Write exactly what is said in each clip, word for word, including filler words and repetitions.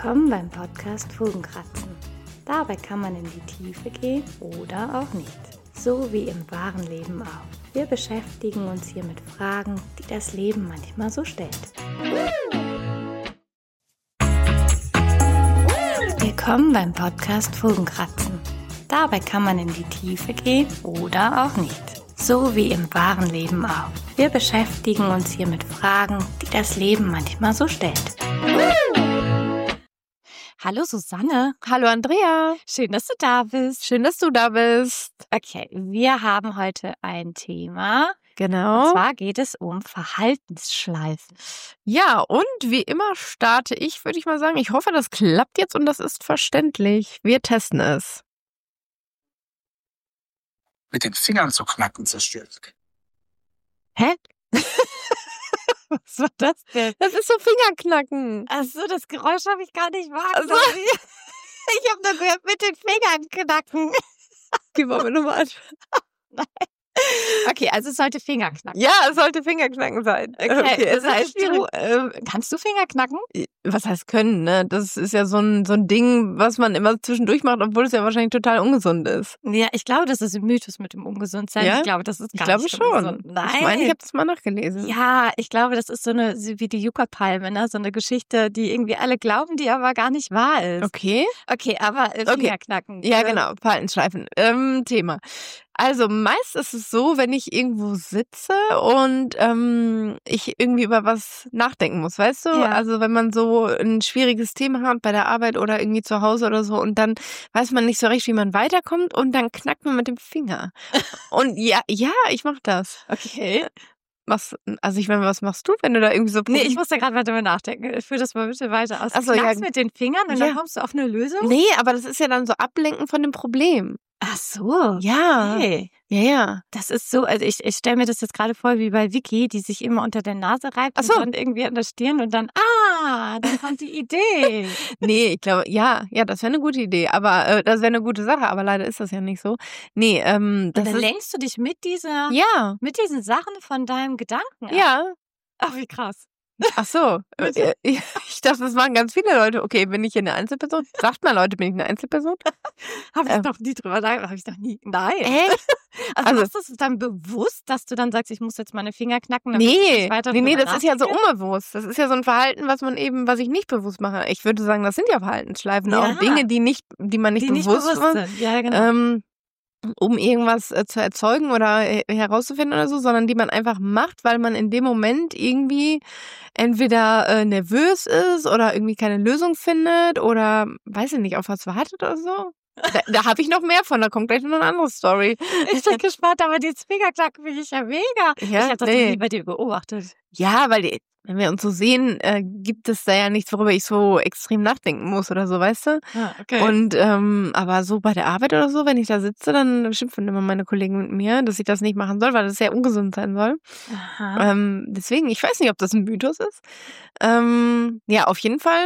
Willkommen beim Podcast Fugenkratzen. Dabei kann man in die Tiefe gehen oder auch nicht. So wie im wahren Leben auch. Wir beschäftigen uns hier mit Fragen, die das Leben manchmal so stellt. Willkommen beim Podcast Fugenkratzen. Dabei kann man in die Tiefe gehen oder auch nicht. So wie im wahren Leben auch. Wir beschäftigen uns hier mit Fragen, die das Leben manchmal so stellt. Hallo Susanne. Hallo Andrea. Schön, dass du da bist. Schön, dass du da bist. Okay, wir haben heute ein Thema. Genau. Und zwar geht es um Verhaltensschleifen. Ja, und wie immer starte ich, würde ich mal sagen. Ich hoffe, das klappt jetzt und das ist verständlich. Wir testen es. Mit den Fingern zu knacken zerstört. Hä? Was war das denn? Das ist so Fingerknacken. Achso, das Geräusch habe ich gar nicht wahrgenommen. Also, ich habe nur gehört, mit den Fingern knacken. Gehen wir nochmal an. Nein. Okay, also es sollte Fingerknacken. Ja, es sollte Fingerknacken sein. Okay, okay das es ist heißt, schwierig. du, äh, kannst du Finger knacken? Was heißt können, ne? Das ist ja so ein, so ein Ding, was man immer zwischendurch macht, obwohl es ja wahrscheinlich total ungesund ist. Ja, ich glaube, das ist ein Mythos mit dem Ungesundsein. Ja? Ich glaube, das ist gar Ich glaube nicht schon. ungesund. Nein. Ich meine, ich habe das mal nachgelesen. Ja, ich glaube, das ist so eine, wie die Yucca-Palme, ne? So eine Geschichte, die irgendwie alle glauben, die aber gar nicht wahr ist. Okay. Okay, aber äh, Okay. Fingerknacken. Ja, äh, genau. Verhaltensschleifen. Ähm, Thema. Also meist ist es so, wenn ich irgendwo sitze und ähm, ich irgendwie über was nachdenken muss, weißt du? Ja. Also wenn man so ein schwieriges Thema hat bei der Arbeit oder irgendwie zu Hause oder so und dann weiß man nicht so recht, wie man weiterkommt und dann knackt man mit dem Finger. Und ja, ja, ich mach das. Okay. Was, also ich meine, was machst du, wenn du da irgendwie so... Nee, ich muss da gerade weiter mal nachdenken. Führ das mal bitte weiter aus. Ach so, Knackst ja. mit den Fingern und Ja. dann kommst du auf eine Lösung? Nee, aber das ist ja dann so Ablenken von dem Problem. Ach so. Ja. Hey. Ja, ja. Das ist so, also ich, ich stelle mir das jetzt gerade vor wie bei Vicky, die sich immer unter der Nase reibt Ach so. und dann irgendwie an der Stirn und dann, ah, dann kommt die Idee. Nee, ich glaube, ja, ja, das wäre eine gute Idee, aber äh, das wäre eine gute Sache, aber leider ist das ja nicht so. Nee, ähm, Und das dann ist, lenkst du dich mit dieser, ja, mit diesen Sachen von deinem Gedanken ab. ja. Ach, wie krass. Ach so, äh, ich dachte, das machen ganz viele Leute. Okay, bin ich hier eine Einzelperson? Sagt mal, Leute, bin ich eine Einzelperson? Habe ich Ähm. noch nie drüber nachgedacht, habe ich noch nie, nein. Echt? Also, Also- machst du es dann bewusst, dass du dann sagst, ich muss jetzt meine Finger knacken, damit ich Nee, nicht weiter nee, nee, drüber das ist ja so nachdenke? unbewusst. Das ist ja so ein Verhalten, was man eben, was ich nicht bewusst mache. Ich würde sagen, das sind ja Verhaltensschleifen, Ja. auch Dinge, die nicht, die man nicht Die nicht bewusst, bewusst macht. sind. Ja, genau. ähm, um irgendwas äh, zu erzeugen oder äh, herauszufinden oder so, sondern die man einfach macht, weil man in dem Moment irgendwie entweder äh, nervös ist oder irgendwie keine Lösung findet oder, weiß ich nicht, auf was wartet oder so. Da, da habe ich noch mehr von, da kommt gleich noch eine andere Story. Ich bin gespannt, aber die Zwingerknacken finde ich ja mega. Ja, ich habe das nee. noch nie bei dir beobachtet. Ja, weil die, wenn wir uns so sehen, äh, gibt es da ja nichts, worüber ich so extrem nachdenken muss oder so, weißt du? Ah, okay. Und ähm, aber so bei der Arbeit oder so, wenn ich da sitze, dann schimpfen immer meine Kollegen mit mir, dass ich das nicht machen soll, weil das sehr ungesund sein soll. Aha. Ähm, deswegen, ich weiß nicht, ob das ein Mythos ist. Ähm, ja, auf jeden Fall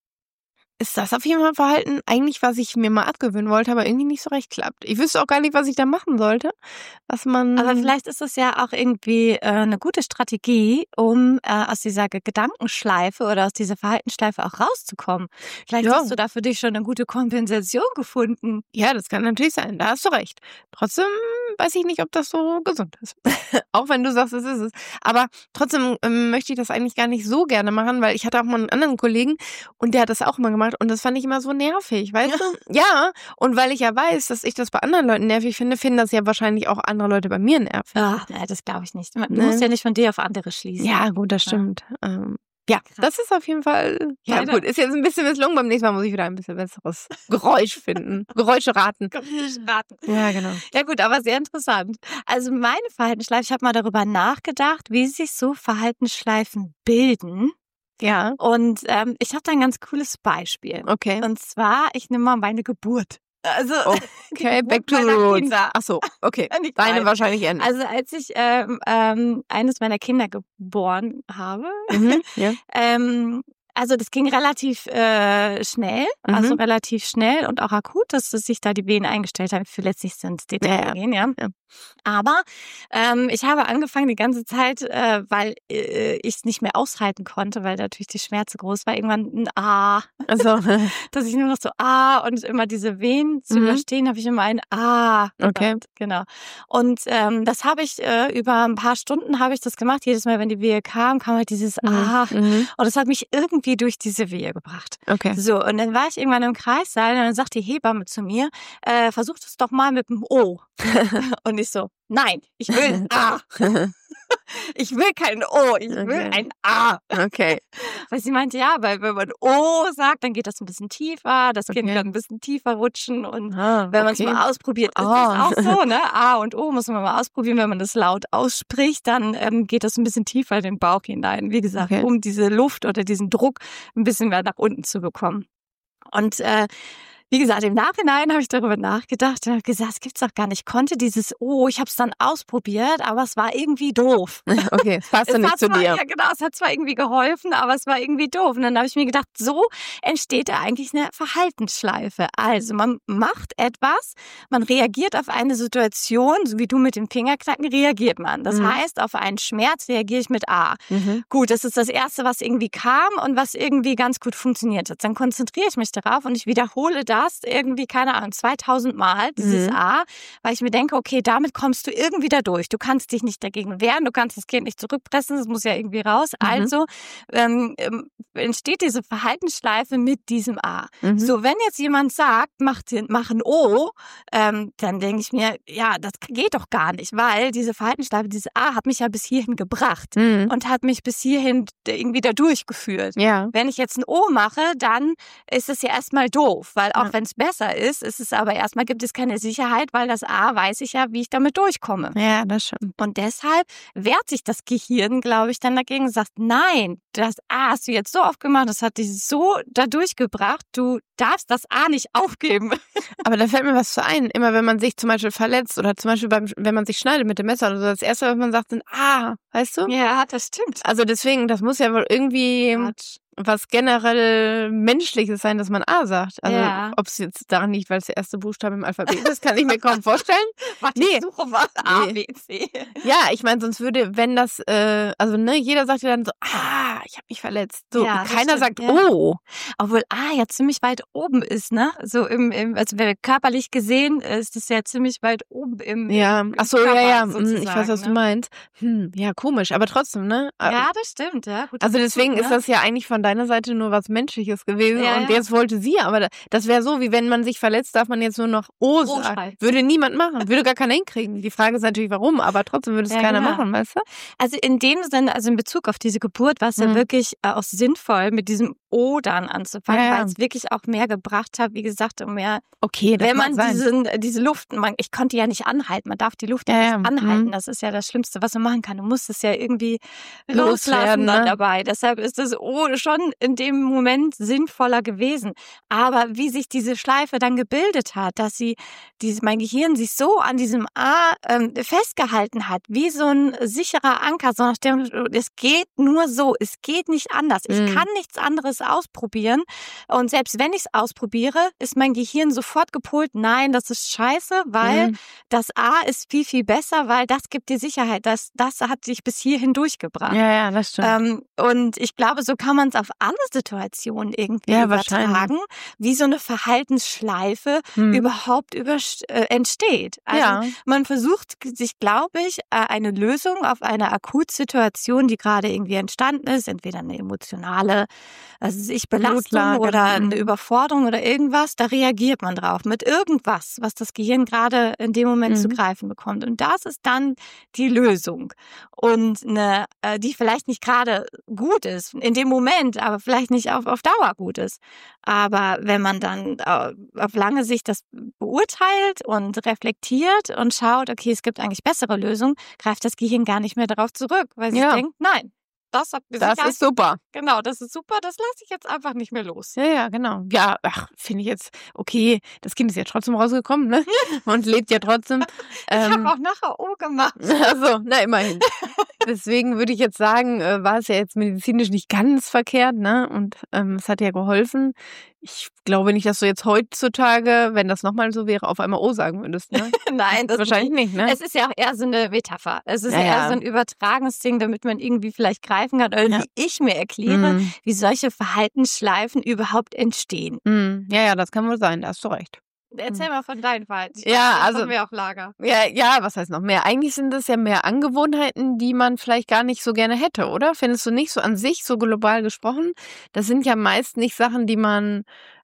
ist das auf jeden Fall ein Verhalten, eigentlich, was ich mir mal abgewöhnen wollte, aber irgendwie nicht so recht klappt. Ich wüsste auch gar nicht, was ich da machen sollte. Was man. Aber vielleicht ist es ja auch irgendwie äh, eine gute Strategie, um äh, aus dieser Ge- Gedankenschleife oder aus dieser Verhaltensschleife auch rauszukommen. Vielleicht Ja. hast du da für dich schon eine gute Kompensation gefunden. Ja, das kann natürlich sein. Da hast du recht. Trotzdem weiß ich nicht, ob das so gesund ist. Auch wenn du sagst, es ist es. Aber trotzdem ähm, möchte ich das eigentlich gar nicht so gerne machen, weil ich hatte auch mal einen anderen Kollegen und der hat das auch mal gemacht und das fand ich immer so nervig, weißt Ja. du? Ja, und weil ich ja weiß, dass ich das bei anderen Leuten nervig finde, finden das ja wahrscheinlich auch andere Leute bei mir nervig. Ach, nein, das glaube ich nicht. Du Nee. musst ja nicht von dir auf andere schließen. Ja, gut, das stimmt. Ja, ähm, ja Krass. das ist auf jeden Fall, ja Weiter. gut, ist jetzt ein bisschen misslungen. Beim nächsten Mal muss ich wieder ein bisschen besseres Geräusch finden. Geräusche raten. Raten. Ja, genau. Ja gut, aber sehr interessant. Also meine Verhaltensschleife, ich habe mal darüber nachgedacht, wie sich so Verhaltensschleifen bilden. Ja, Und ähm, ich habe da ein ganz cooles Beispiel. okay. Und zwar, ich nehme mal meine Geburt. Also, Okay, die back to the Geburt meiner roots. Kinder. Ach so, okay. Nicht Deine meine. wahrscheinlich eher nicht. Also als ich ähm, ähm, eines meiner Kinder geboren habe, Mhm, ja. ähm, also das ging relativ äh, schnell, also Mhm. relativ schnell und auch akut, dass sich da die Venen eingestellt haben. Ich will jetzt nicht so ins Detail Ja, ja. gehen, ja. Ja. Aber ähm, ich habe angefangen die ganze Zeit, äh, weil äh, ich es nicht mehr aushalten konnte, weil natürlich die Schmerze groß war, irgendwann ein Ah, Also, dass ich nur noch so Ah und immer diese Venen zu Mhm. überstehen, habe ich immer ein Ah gesagt. Okay. Genau. Und ähm, das habe ich äh, über ein paar Stunden habe ich das gemacht. Jedes Mal, wenn die Wehe kam, kam halt dieses Mhm. Ah. Mhm. Und das hat mich irgendwie durch diese Wehe gebracht. Okay. So, und dann war ich irgendwann im Kreissaal und dann sagt die Hebamme zu mir, äh, versuch das doch mal mit dem O. Und ich so, nein, ich will ein A. Ich will kein O, ich will Okay. ein A. Okay. Weil sie meinte, ja, weil wenn man O sagt, dann geht das ein bisschen tiefer, das Kind Okay. kann ein bisschen tiefer rutschen und Ah, wenn man es okay. mal ausprobiert, ist Ah. es auch so, ne? A und O muss man mal ausprobieren. Wenn man das laut ausspricht, dann ähm, geht das ein bisschen tiefer in den Bauch hinein. Wie gesagt, Okay. um diese Luft oder diesen Druck ein bisschen mehr nach unten zu bekommen. Und äh, wie gesagt, im Nachhinein habe ich darüber nachgedacht und habe gesagt, das gibt's doch gar nicht. Ich konnte dieses Oh, ich habe es dann ausprobiert, aber es war irgendwie doof. Okay, es passte Es nicht hat zu zwar, dir. ja genau, es hat zwar irgendwie geholfen, aber es war irgendwie doof. Und dann habe ich mir gedacht, so entsteht da eigentlich eine Verhaltensschleife. Also man macht etwas, man reagiert auf eine Situation, so wie du mit dem Fingerknacken reagiert man. Das Mhm. heißt, auf einen Schmerz reagiere ich mit A. Mhm. Gut, das ist das Erste, was irgendwie kam und was irgendwie ganz gut funktioniert hat. Dann konzentriere ich mich darauf und ich wiederhole das irgendwie, keine Ahnung, zweitausend Mal, dieses Mhm. A, weil ich mir denke, okay, damit kommst du irgendwie da durch. Du kannst dich nicht dagegen wehren, du kannst das Kind nicht zurückpressen, das muss ja irgendwie raus. Mhm. Also ähm, ähm, entsteht diese Verhaltensschleife mit diesem A. Mhm. So, wenn jetzt jemand sagt, mach, den, mach ein O, ähm, dann denke ich mir, ja, das geht doch gar nicht, weil diese Verhaltensschleife, dieses A hat mich ja bis hierhin gebracht Mhm. und hat mich bis hierhin irgendwie da durchgeführt. Ja. Wenn ich jetzt ein O mache, dann ist es ja erstmal doof, weil auch Ja. wenn es besser ist, ist es aber erstmal gibt es keine Sicherheit, weil das A weiß ich ja, wie ich damit durchkomme. Ja, das stimmt. Und deshalb wehrt sich das Gehirn, glaube ich, dann dagegen und sagt, nein, das A hast du jetzt so oft gemacht, das hat dich so da durchgebracht, du darfst das A nicht aufgeben. Aber da fällt mir was zu ein. Immer wenn man sich zum Beispiel verletzt oder zum Beispiel beim, wenn man sich schneidet mit dem Messer oder so, das Erste, was man sagt, sind Ah, weißt du? Ja, das stimmt. Also deswegen, das muss ja wohl irgendwie was generell Menschliches sein, dass man A sagt. Also Ja. ob es jetzt daran liegt, weil es der erste Buchstabe im Alphabet ist, kann ich mir kaum vorstellen. Warte, Nee. ich suche mal A, Nee. B, C. Ja, ich meine, sonst würde, wenn das, äh, also ne, jeder sagt ja dann so, ah, ich habe mich verletzt. So, Ja, das keiner stimmt, sagt, ja. oh. Obwohl A ja ziemlich weit oben ist, ne? So im, im also wenn körperlich gesehen ist es ja ziemlich weit oben im Ja, im ach so, Körper ja, ja, hm, ich sozusagen, weiß, was du ne? meinst. Hm, ja, komisch, aber trotzdem, ne? Ja, das stimmt, ja. Gut, Also das deswegen gut, ist ne? das ja eigentlich von deiner Seite nur was Menschliches gewesen Ja, und ja. jetzt wollte sie, aber da- das wäre so, wie wenn man sich verletzt, darf man jetzt nur noch O O sagen. schreien. Würde niemand machen, würde gar keiner hinkriegen. Die Frage ist natürlich, warum, aber trotzdem würde es Ja, keiner genau. machen, weißt du? Also in dem Sinne, also in Bezug auf diese Geburt war es ja Mhm. wirklich äh, auch sinnvoll, mit diesem O dann anzufangen, Ja, ja. weil es wirklich auch mehr gebracht hat, wie gesagt, um mehr, Okay, das wenn mag man sein. diesen, diese Luft, man, ich konnte ja nicht anhalten, man darf die Luft ja, Ja, nicht ja, anhalten, mhm. das ist ja das Schlimmste, was man machen kann. Du musst es ja irgendwie Loswerden, loslassen dann ne? dabei. Deshalb ist das O schon in dem Moment sinnvoller gewesen. Aber wie sich diese Schleife dann gebildet hat, dass sie, diese, mein Gehirn sich so an diesem A ähm, festgehalten hat, wie so ein sicherer Anker, so nach dem, es geht nur so, es geht nicht anders. Ich Mhm. kann nichts anderes ausprobieren. Und selbst wenn ich es ausprobiere, ist mein Gehirn sofort gepolt, nein, das ist scheiße, weil Mhm. das A ist viel, viel besser, weil das gibt dir Sicherheit. Das, das hat dich bis hierhin durchgebracht. Ja, ja, das stimmt. Ähm, und ich glaube, so kann man es auf alle Situationen irgendwie Ja, übertragen, wahrscheinlich. wie so eine Verhaltensschleife Hm. überhaupt über, äh, entsteht. Also Ja. man versucht sich, glaube ich, äh, eine Lösung auf eine Akutsituation, die gerade irgendwie entstanden ist, entweder eine emotionale, also ich Belastung Notlage. oder eine Mhm. Überforderung oder irgendwas, da reagiert man drauf mit irgendwas, was das Gehirn gerade in dem Moment zu Mhm. greifen bekommt. Und das ist dann die Lösung. Und eine, äh, die vielleicht nicht gerade gut ist in dem Moment, aber vielleicht nicht auf, auf Dauer gut ist. Aber wenn man dann äh, auf lange Sicht das beurteilt und reflektiert und schaut, okay, es gibt eigentlich bessere Lösungen, greift das Gehirn gar nicht mehr darauf zurück, weil sie Ja. denkt, nein, das hat mir Das Sicherheit- ist super. genau, das ist super, das lasse ich jetzt einfach nicht mehr los. Ja, ja, genau. Ja, ach, finde ich jetzt, okay, das Kind ist ja trotzdem rausgekommen, ne? Und lebt ja trotzdem. Ich Ähm, habe auch nachher O gemacht. also, na immerhin. Deswegen würde ich jetzt sagen, äh, war es ja jetzt medizinisch nicht ganz verkehrt, ne? Und ähm, es hat ja geholfen. Ich glaube nicht, dass du jetzt heutzutage, wenn das nochmal so wäre, auf einmal O sagen würdest, ne? Nein, das Wahrscheinlich nicht, ne? Es ist ja auch eher so eine Metapher. Es ist Ja, eher ja. so ein übertragenes Ding, damit man irgendwie vielleicht greifen kann oder Ja. wie ich mir erkläre, Mhm. wie solche Verhaltensschleifen überhaupt entstehen. Mhm. Ja, ja, das kann wohl sein, da hast du recht. Erzähl mal von deinen Verhalten. Ja, also- haben wir auf Lager. Ja, ja, was heißt noch mehr? Eigentlich sind das ja mehr Angewohnheiten, die man vielleicht gar nicht so gerne hätte, oder? Findest du nicht so an sich, so global gesprochen? Das sind ja meist nicht Sachen, die man,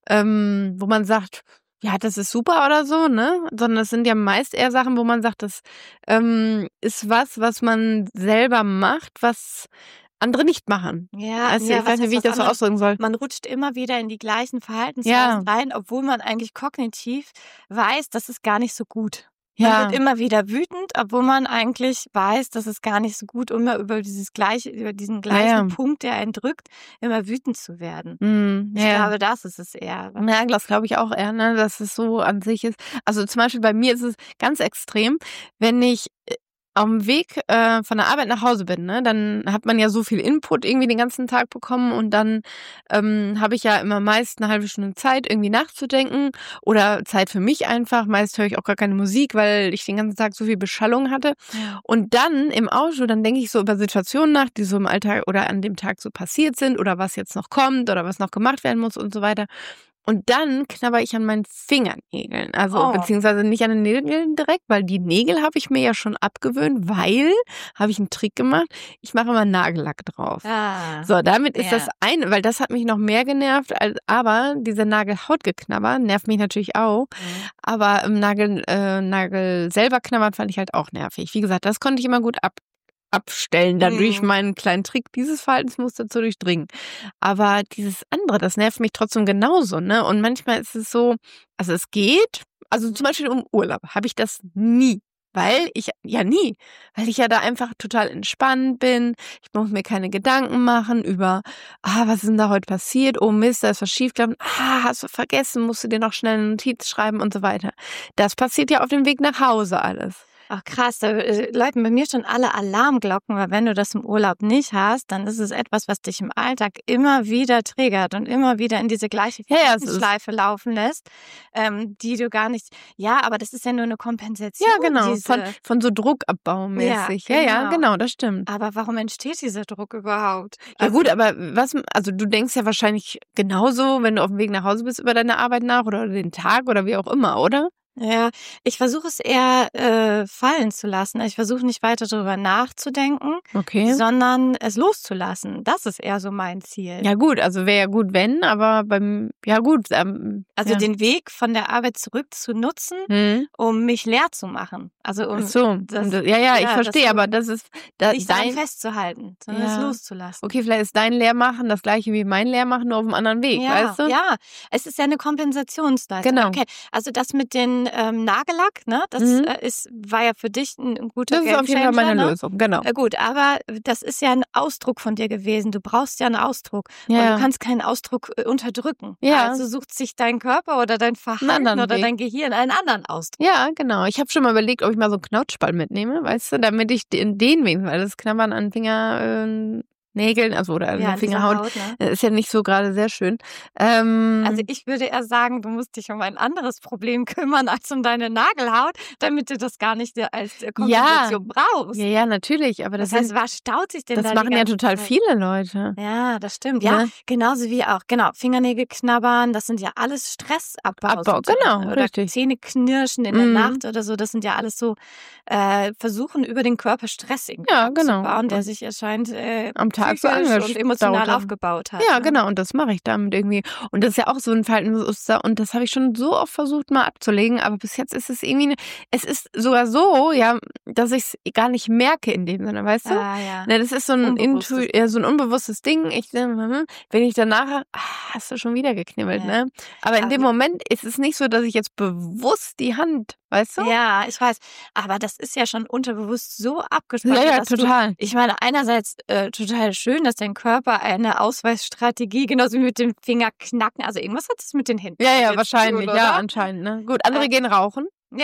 ähm, wo man sagt, ja, das ist super oder so, ne? Sondern es sind ja meist eher Sachen, wo man sagt, das ähm, ist was, was man selber macht, was andere nicht machen. Ja, Also, ja, ich was weiß nicht, wie ich heißt das was so anderes? ausdrücken soll. Man rutscht immer wieder in die gleichen Verhaltensweisen Ja. rein, obwohl man eigentlich kognitiv weiß, das ist gar nicht so gut. Man Ja. wird immer wieder wütend, obwohl man eigentlich weiß, das ist gar nicht so gut, immer über dieses gleiche, über diesen gleichen ja. Punkt, der einen drückt, immer wütend zu werden. Mhm, Ich ja. glaube, das ist es eher. Ja, das glaube ich auch eher, ne, dass es so an sich ist. Also zum Beispiel bei mir ist es ganz extrem, wenn ich äh, auf dem Weg äh, von der Arbeit nach Hause bin, ne, dann hat man ja so viel Input irgendwie den ganzen Tag bekommen und dann ähm, habe ich ja immer meist eine halbe Stunde Zeit, irgendwie nachzudenken oder Zeit für mich einfach. Meist höre ich auch gar keine Musik, weil ich den ganzen Tag so viel Beschallung hatte. Ja. Und dann im Auto, dann denke ich so über Situationen nach, die so im Alltag oder an dem Tag so passiert sind oder was jetzt noch kommt oder was noch gemacht werden muss und so weiter. Und dann knabber ich an meinen Fingernägeln. Also Oh. beziehungsweise nicht an den Nägeln direkt, weil die Nägel habe ich mir ja schon abgewöhnt, weil, habe ich einen Trick gemacht, ich mache immer Nagellack drauf. Ah. So, damit ist Ja. das eine, weil das hat mich noch mehr genervt, als, aber diese Nagelhautgeknabber nervt mich natürlich auch. Mhm. Aber im Nagel, äh, Nagel selber knabbern fand ich halt auch nervig. Wie gesagt, das konnte ich immer gut ab, abstellen, dann Mhm. durch meinen kleinen Trick dieses Verhaltensmuster zu durchdringen. Aber dieses andere, das nervt mich trotzdem genauso, ne? Und manchmal ist es so, also es geht, also zum Beispiel um Urlaub habe ich das nie. Weil ich, ja nie, weil ich ja da einfach total entspannt bin. Ich muss mir keine Gedanken machen über, ah, was ist denn da heute passiert? Oh Mist, da ist was schiefgelaufen. Ah, hast du vergessen, musst du dir noch schnell eine Notiz schreiben und so weiter. Das passiert ja auf dem Weg nach Hause alles. Ach krass, da äh, läuten bei mir schon alle Alarmglocken, weil wenn du das im Urlaub nicht hast, dann ist es etwas, was dich im Alltag immer wieder triggert und immer wieder in diese gleiche Ja, ja, es ist- Schleife laufen lässt, ähm, die du gar nicht, ja, aber das ist ja nur eine Kompensation. Ja, genau. Diese, Von, von so Druckabbaumäßig. Ja, Ja, ja, genau. genau, das stimmt. aber warum entsteht dieser Druck überhaupt? Ja Also, gut, aber was, also du denkst ja wahrscheinlich genauso, wenn du auf dem Weg nach Hause bist, über deine Arbeit nach oder den Tag oder wie auch immer, oder? Ja, ich versuche es eher äh, fallen zu lassen. Ich versuche nicht weiter darüber nachzudenken, Okay. sondern es loszulassen. Das ist eher so mein Ziel. Ja gut, also wäre ja gut, wenn, aber beim, ja gut. Ähm, Also ja. den Weg von der Arbeit zurück zu nutzen, Hm. um mich leer zu machen. Also um Ach so, das- und das, ja, ja, ich ja, verstehe, das so- aber das ist da, nicht daran dein, festzuhalten, sondern Ja. es loszulassen. okay, vielleicht ist dein Leermachen das gleiche wie mein Leermachen, nur auf einem anderen Weg, Ja, weißt du? ja, es ist ja eine Kompensationsleistung. Genau. Okay, also das mit den ähm, Nagellack, ne, das Mhm. äh, ist, war ja für dich ein, ein guter Das ist auf jeden Fall meine Gamechanger, ne? Lösung, genau. Äh, Gut, aber das ist ja ein Ausdruck von dir gewesen. Du brauchst ja einen Ausdruck. Und Ja. du kannst keinen Ausdruck äh, unterdrücken. Ja. Also sucht sich dein Körper oder dein Verhalten anderen oder Weg. dein Gehirn einen anderen Ausdruck. Ja, genau. Ich habe schon mal überlegt, ob ich mal so einen Knautschball mitnehme, weißt du, damit ich den, den wegen, weil das Knabbern an Fingernägeln, äh, Nägeln, also oder an Ja, der an dieser Fingerhaut, Haut, ne? äh, ist ja nicht so gerade sehr schön. Ähm, Also ich würde eher sagen, du musst dich um ein anderes Problem kümmern als um deine Nagelhaut, damit du das gar nicht als äh, Kompensation brauchst. ja, ja, natürlich, aber das, Das heißt, sind, was staut sich denn das da die machen ja ganze total Zeit? viele Leute. Ja, das stimmt. Ja, Ne? genauso wie auch, genau, Fingernägel knabbern, das sind ja alles Stressabbau. Abbau, sozusagen. genau, Oder richtig. Zähne knirschen in der Mhm. Nacht oder so, das sind ja alles so äh, Versuchen über den Körper Stress irgendwie Ja, genau. abzubauen, der Und sich erscheint äh, am Tag so psychisch und angestaut emotional haben. aufgebaut hat. Ja, ne? genau, und das mache ich damit irgendwie. Und das ist ja auch so ein Verhaltensmuster und das habe ich schon so oft versucht mal abzulegen, aber bis jetzt ist es irgendwie, ne, es ist sogar so, ja, dass ich es gar nicht merke in dem Sinne, weißt du? Ah, ja. Ne, das ist so ein, Unbewusstes. Intu ja, so ein unbewusstes Ding. Ich, hm, wenn ich danach, ah, hast du schon wieder geknibbelt, Ja. ne? Aber in dem Aber- Moment ist es nicht so, dass ich jetzt bewusst die Hand, weißt du? Ja, ich weiß. Aber das ist ja schon unterbewusst so abgespeichert. ja, ja dass du, total. ich meine, einerseits äh, total schön, dass dein Körper eine Ausweichstrategie, genauso wie mit dem Finger knacken, also irgendwas hat es mit den Händen Ja, ja, jetzt zu wahrscheinlich, tun, ja, oder? anscheinend, ne? Gut, andere Äh, gehen rauchen. Ja,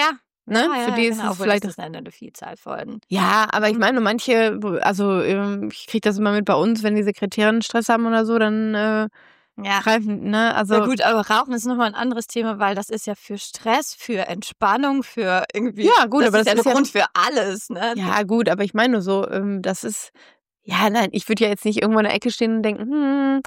ne? Ah, ja, Für die ja, ist genau. es Obwohl, vielleicht. das ist eine, eine Vielzahl von. Ja, aber ich meine, manche, also ähm, ich kriege das immer mit bei uns, wenn die Sekretärinnen Stress haben oder so, dann äh, Ja. greifen, ne? Also Ja gut, aber Rauchen ist nochmal ein anderes Thema, weil das ist ja für Stress, für Entspannung, für irgendwie. Ja, gut, das aber ist ja das ist der ja- Grund für alles, ne? ja, gut, aber ich meine nur so, ähm, das ist, ja, nein, ich würde ja jetzt nicht irgendwo in der Ecke stehen und denken, hm,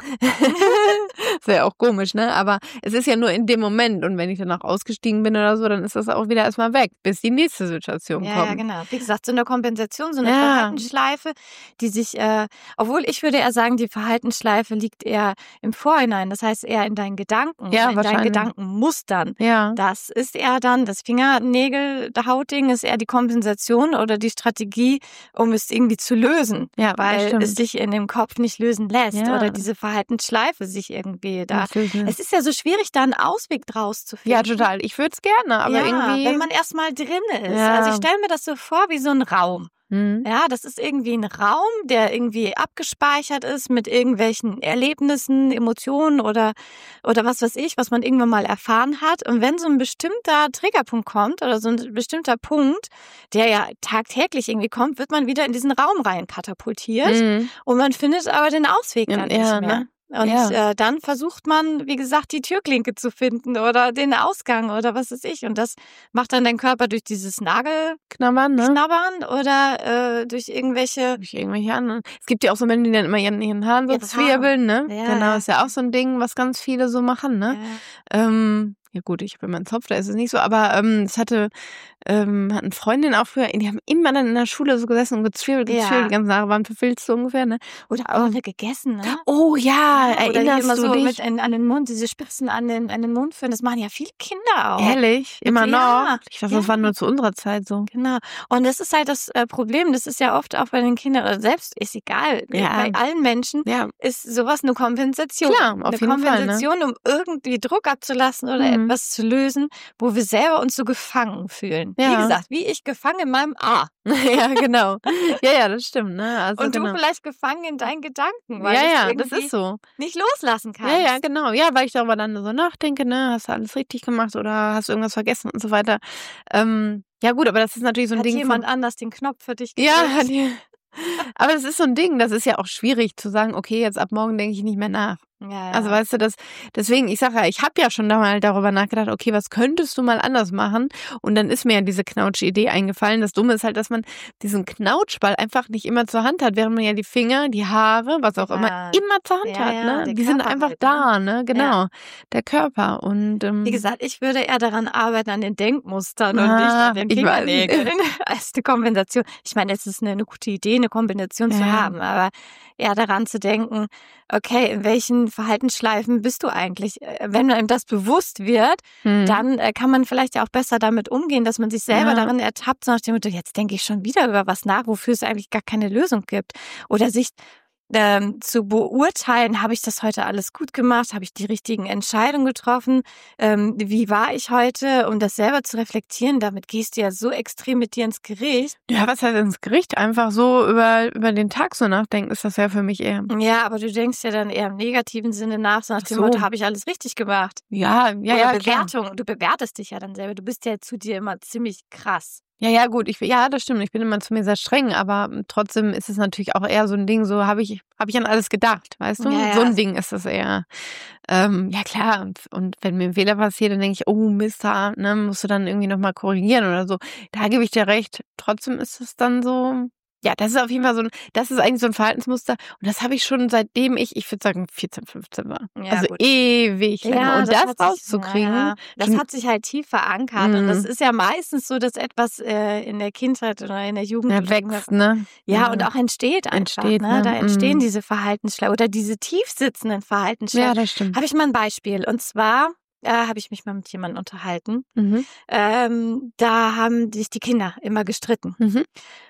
das wäre ja auch komisch, ne? Aber es ist ja nur in dem Moment und wenn ich dann auch ausgestiegen bin oder so, dann ist das auch wieder erstmal weg, bis die nächste Situation Ja, kommt. ja, genau. Wie gesagt, so eine Kompensation, so eine Ja. Verhaltensschleife, die sich, äh, obwohl ich würde eher sagen, die Verhaltensschleife liegt eher im Vorhinein, das heißt eher in deinen Gedanken, Ja, in deinen wahrscheinlich. Gedankenmustern. Ja. Das ist eher dann, das Fingernägel-Hautding ist eher die Kompensation oder die Strategie, um es irgendwie zu lösen, Ja, das weil stimmt. es sich in dem Kopf nicht lösen lässt Ja. oder diese Verhaltensschleife sich irgendwie da. Das lösen. Es ist ja so schwierig, da einen Ausweg draus zu finden. Ja, total. Ich würde es gerne, aber ja, irgendwie. wenn man erstmal drin ist. Ja. Also ich stelle mir das so vor wie so ein Raum. Hm. Ja, das ist irgendwie ein Raum, der irgendwie abgespeichert ist mit irgendwelchen Erlebnissen, Emotionen oder, oder was weiß ich, was man irgendwann mal erfahren hat. Und wenn so ein bestimmter Triggerpunkt kommt oder so ein bestimmter Punkt, der ja tagtäglich irgendwie kommt, wird man wieder in diesen Raum rein katapultiert Hm. und man findet aber den Ausweg Ja, dann ja, nicht mehr. ne? Und Ja. äh, dann versucht man, wie gesagt, die Türklinke zu finden oder den Ausgang oder was weiß ich. Und das macht dann dein Körper durch dieses Nagelknabbern Knabbern, ne? oder äh, durch irgendwelche. Durch irgendwelche anderen. Es gibt ja auch so Menschen, die dann immer ihren, ihren Haaren so Ihre zwirbeln, ne? Ja, genau, ja. ist ja auch so ein Ding, was ganz viele so machen, ne? Ja. Ähm, ja gut, ich habe immer einen Zopf, da ist es nicht so, aber ähm, es hatte, ähm, hatten Freundinnen auch früher, die haben immer dann in der Schule so gesessen und gezwirbelt, gezwirbelt, Ja. die ganzen Haare waren verfilzt so ungefähr, ne? Oder auch gegessen, ne? Oh ja, Ja, oder erinnerst immer du so dich? mit in, an den Mund, diese Spitzen an den, an den Mund führen. Das machen ja viele Kinder auch. Ehrlich? Immer Ja, noch? Ich dachte, das ja. war nur zu unserer Zeit so. Genau. Und das ist halt das äh, Problem. Das ist ja oft auch bei den Kindern, oder selbst, ist egal, Ja. bei allen Menschen Ja, ist sowas eine Kompensation. Klar, auf eine jeden Fall, ne? Kompensation, um irgendwie Druck abzulassen oder Mhm. etwas zu lösen, wo wir selber uns so gefangen fühlen. Wie Ja. gesagt, wie ich gefangen in meinem A. ja, genau. Ja, ja, das stimmt, ne? Also, Und genau. du vielleicht gefangen in deinen Gedanken, weil Ja, du es ja, das irgendwie ist so. nicht loslassen kannst. Ja, ja, genau. Ja, weil ich darüber dann so nachdenke, ne, hast du alles richtig gemacht oder hast du irgendwas vergessen und so weiter. Ähm, ja gut, aber das ist natürlich so ein Hat Ding jemand von, anders den Knopf für dich gedrückt? ja, hat die, aber das ist so ein Ding, das ist ja auch schwierig zu sagen, okay, jetzt ab morgen denke ich nicht mehr nach. Ja, ja. Also weißt du, das, deswegen, ich sage ja, ich habe ja schon da mal darüber nachgedacht, okay, was könntest du mal anders machen? Und dann ist mir ja diese Knautsch-Idee eingefallen. Das Dumme ist halt, dass man diesen Knautschball einfach nicht immer zur Hand hat, während man ja die Finger, die Haare, was auch Ja. immer, immer zur Hand Ja, hat. ja, Ne? der Die sind Körper einfach halt, da, ne? Genau. Ja. Der Körper. Und ähm, Wie gesagt, ich würde eher daran arbeiten, an den Denkmustern und Ah, nicht an den ich weiß. Fingernägeln als eine Kompensation. Ich meine, es ist eine, eine gute Idee, eine Kompensation zu Ja. haben, aber eher daran zu denken, okay, in welchen Verhaltensschleifen bist du eigentlich? Äh, Wenn einem das bewusst wird, hm. dann äh, kann man vielleicht ja auch besser damit umgehen, dass man sich selber Ja. darin ertappt, so nach dem Motto, jetzt denke ich schon wieder über was nach, wofür es eigentlich gar keine Lösung gibt. Oder sich ähm, zu beurteilen, habe ich das heute alles gut gemacht, habe ich die richtigen Entscheidungen getroffen, ähm, wie war ich heute, um das selber zu reflektieren, damit gehst du ja so extrem mit dir ins Gericht. Ja, was heißt ins Gericht? Einfach so über, über den Tag so nachdenken, ist das ja für mich eher. Ja, aber du denkst ja dann eher im negativen Sinne nach, so nach Ach dem so. Motto, habe ich alles richtig gemacht. Ja, ja, Oder ja, klar. Bewertung, du bewertest dich ja dann selber, du bist ja zu dir immer ziemlich krass. Ja, ja, gut, ich, ja, das stimmt. Ich bin immer zu mir sehr streng, aber trotzdem ist es natürlich auch eher so ein Ding, so habe ich, habe ich an alles gedacht, weißt du? Ja, ja. So ein Ding ist das eher. Ähm, ja, klar. Und, und wenn mir ein Fehler passiert, dann denke ich, oh Mist, da, ne, musst du dann irgendwie nochmal korrigieren oder so. Da gebe ich dir recht. Trotzdem ist es dann so. Ja, das ist auf jeden Fall so ein, das ist eigentlich so ein Verhaltensmuster. Und das habe ich schon seitdem ich, ich würde sagen, vierzehn, fünfzehn war. Ja, also gut. ewig lang. Ja, Und das, hat sich- rauszukriegen. ja, das schon- hat sich halt tief verankert. Und das Mhm. ist ja meistens so, dass etwas äh, in der Kindheit oder in der Jugend ja, oder wächst, ne? ja, und auch entsteht einfach. Entsteht, ne? ne? Da entstehen Mhm. diese Verhaltensschleifen oder diese tief sitzenden Verhaltensschleifen. Ja, das stimmt. Habe ich mal ein Beispiel. Und zwar äh, habe ich mich mal mit jemandem unterhalten. Mhm. Ähm, da haben sich die Kinder immer gestritten. Mhm.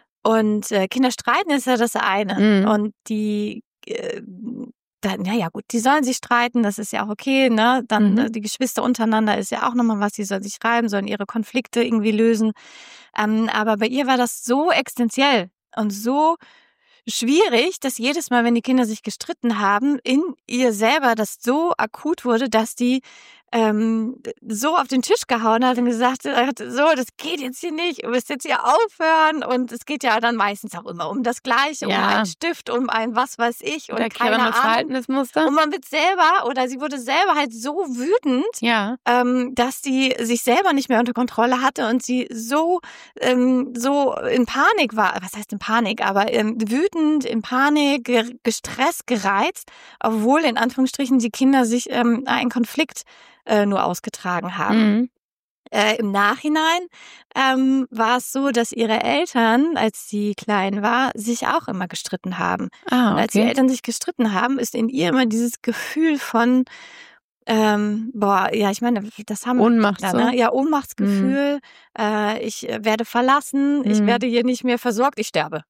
Und äh, Kinder streiten ist ja das eine. Mhm. Und die, äh, dann, ja, ja, gut, die sollen sich streiten, das ist ja auch okay, ne? Dann Mhm. äh, die Geschwister untereinander ist ja auch nochmal was, die sollen sich reiben, sollen ihre Konflikte irgendwie lösen. Ähm, aber bei ihr war das so existenziell und so schwierig, dass jedes Mal, wenn die Kinder sich gestritten haben, in ihr selber das so akut wurde, dass die ähm, so auf den Tisch gehauen hat und gesagt hat, so, das geht jetzt hier nicht, du müsst jetzt hier aufhören. Und es geht ja dann meistens auch immer um das Gleiche, Ja. um einen Stift, um ein was weiß ich und keine Wiederkehrende Ahnung. Verhaltensmuster. Und man wird selber, oder sie wurde selber halt so wütend, Ja. ähm, dass sie sich selber nicht mehr unter Kontrolle hatte und sie so ähm, so in Panik war. Was heißt in Panik? Aber ähm, wütend, in Panik, ge- gestresst, gereizt, obwohl in Anführungsstrichen die Kinder sich ähm, einen Konflikt äh, nur ausgetragen haben. Mhm. Äh, Im Nachhinein ähm, war es so, dass ihre Eltern, als sie klein war, sich auch immer gestritten haben. Ah, Und als die okay. Eltern sich gestritten haben, ist in ihr immer dieses Gefühl von ähm, boah, ja, ich meine, das haben Ohnmacht ja, so. ne? Ja, Ohnmachtsgefühl, äh, ich äh, werde verlassen, ich Mhm. werde hier nicht mehr versorgt, ich sterbe.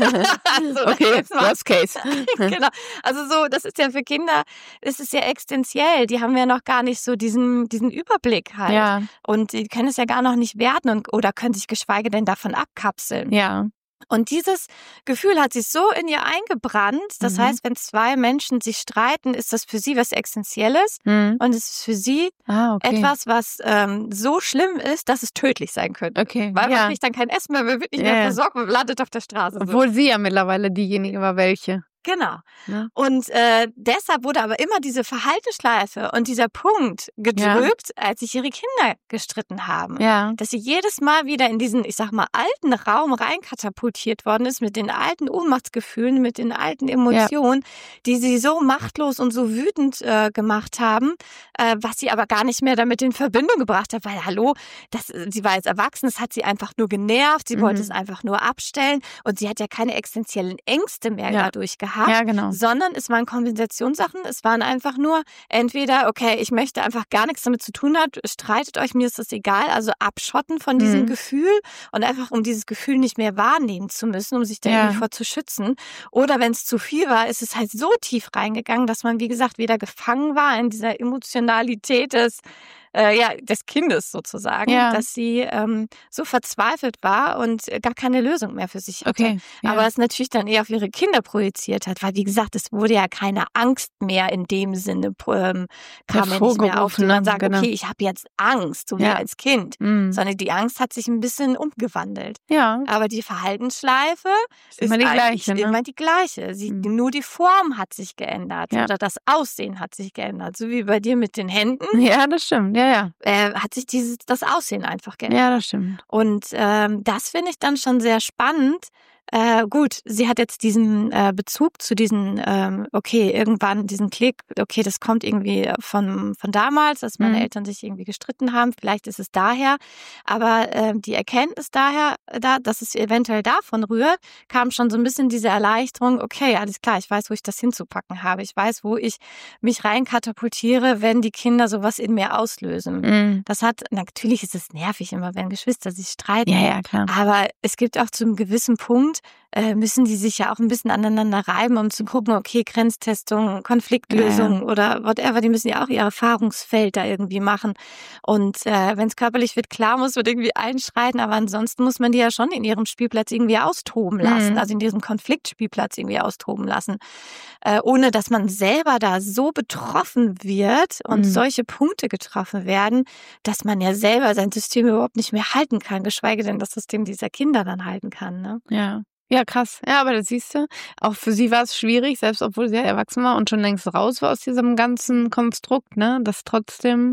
Also, Okay, das war- worst case. Genau. Also so, das ist ja für Kinder, das ist ja existenziell. Die haben ja noch gar nicht so diesen, diesen Überblick halt. Ja, Und die können es ja gar noch nicht werten und, oder können sich geschweige denn davon abkapseln. ja. Und dieses Gefühl hat sich so in ihr eingebrannt. Das Mhm. heißt, wenn zwei Menschen sich streiten, ist das für sie was Essentielles. Mhm. Und es ist für sie Ah, okay. etwas, was ähm, so schlimm ist, dass es tödlich sein könnte. Okay, Weil man ja. kriegt dann kein Essen mehr, man wird nicht Ja, mehr ja. versorgt, man landet auf der Straße. So. Obwohl sie ja mittlerweile diejenige war, welche. Genau. Ne? Und äh, deshalb wurde aber immer diese Verhaltensschleife und dieser Punkt gedrückt, als sich ihre Kinder gestritten haben. Ja. Dass sie jedes Mal wieder in diesen, ich sag mal, alten Raum reinkatapultiert worden ist mit den alten Ohnmachtsgefühlen, mit den alten Emotionen, die sie so machtlos und so wütend äh, gemacht haben, äh, was sie aber gar nicht mehr damit in Verbindung gebracht hat, weil hallo, das, sie war jetzt erwachsen, das hat sie einfach nur genervt, sie Mhm. wollte es einfach nur abstellen und sie hat ja keine existenziellen Ängste mehr Ja. dadurch gehabt. Ja, genau. Sondern es waren Kompensationssachen. Es waren einfach nur entweder, okay, ich möchte einfach gar nichts damit zu tun haben, streitet euch, mir ist das egal. Also abschotten von diesem Mhm. Gefühl und einfach, um dieses Gefühl nicht mehr wahrnehmen zu müssen, um sich da Ja. irgendwie vor zu schützen. Oder wenn es zu viel war, ist es halt so tief reingegangen, dass man, wie gesagt, wieder gefangen war in dieser Emotionalität des Äh, ja, des Kindes sozusagen, Ja. dass sie ähm, so verzweifelt war und äh, gar keine Lösung mehr für sich hatte. Okay. Ja. Aber es natürlich dann eher auf ihre Kinder projiziert hat, weil wie gesagt, es wurde ja keine Angst mehr in dem Sinne, ähm, kam ja nicht mehr auf, die Hervorgerufen, man ne? sagt, Genau. okay, ich habe jetzt Angst, so wie Ja. als Kind, Mhm. sondern die Angst hat sich ein bisschen umgewandelt. Ja. Aber die Verhaltensschleife Ist immer die eigentlich gleiche, ne? immer die gleiche. Sie, Mhm. Nur die Form hat sich geändert Ja. oder das Aussehen hat sich geändert, so wie bei dir mit den Händen. Ja, das stimmt. Ja, ja. Äh, hat sich dieses das Aussehen einfach geändert. Ja, das stimmt. Und ähm, das finde ich dann schon sehr spannend. Äh, gut, sie hat jetzt diesen äh, Bezug zu diesen, ähm, okay, irgendwann diesen Klick, okay, das kommt irgendwie von, von damals, dass meine Mhm. Eltern sich irgendwie gestritten haben, vielleicht ist es daher, aber äh, die Erkenntnis daher, da, dass es eventuell davon rührt, kam schon so ein bisschen diese Erleichterung, okay, alles klar, ich weiß, wo ich das hinzupacken habe, ich weiß, wo ich mich reinkatapultiere, wenn die Kinder sowas in mir auslösen. Mhm. Das hat, natürlich ist es nervig immer, wenn Geschwister sich streiten. Ja, ja, klar. Aber es gibt auch zu einem gewissen Punkt, äh, müssen die sich ja auch ein bisschen aneinander reiben, um zu gucken, okay, Grenztestung, Konfliktlösung oder whatever, die müssen ja auch ihr Erfahrungsfeld da irgendwie machen. Und äh, wenn es körperlich wird, klar, muss man irgendwie einschreiten, aber ansonsten muss man die ja schon in ihrem Spielplatz irgendwie austoben lassen, Mhm. also in diesem Konfliktspielplatz irgendwie austoben lassen, äh, ohne dass man selber da so betroffen wird und Mhm. solche Punkte getroffen werden, dass man ja selber sein System überhaupt nicht mehr halten kann, geschweige denn das System dieser Kinder dann halten kann. Ne? Ja. Ja, krass. Ja, aber das siehst du, auch für sie war es schwierig, selbst obwohl sie ja erwachsen war und schon längst raus war aus diesem ganzen Konstrukt, ne, das trotzdem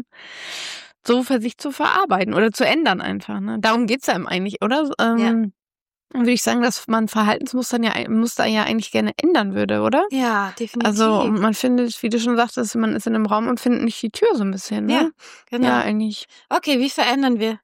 so für sich zu verarbeiten oder zu ändern einfach, ne. Darum geht's ja einem eigentlich, oder? Ähm, Dann würde ich sagen, dass man Verhaltensmuster ja, Muster ja eigentlich gerne ändern würde, oder? Ja, definitiv. Also man findet, wie du schon sagtest, man ist in einem Raum und findet nicht die Tür so ein bisschen, ne? Ja, genau. Ja, eigentlich. Okay, wie verändern wir?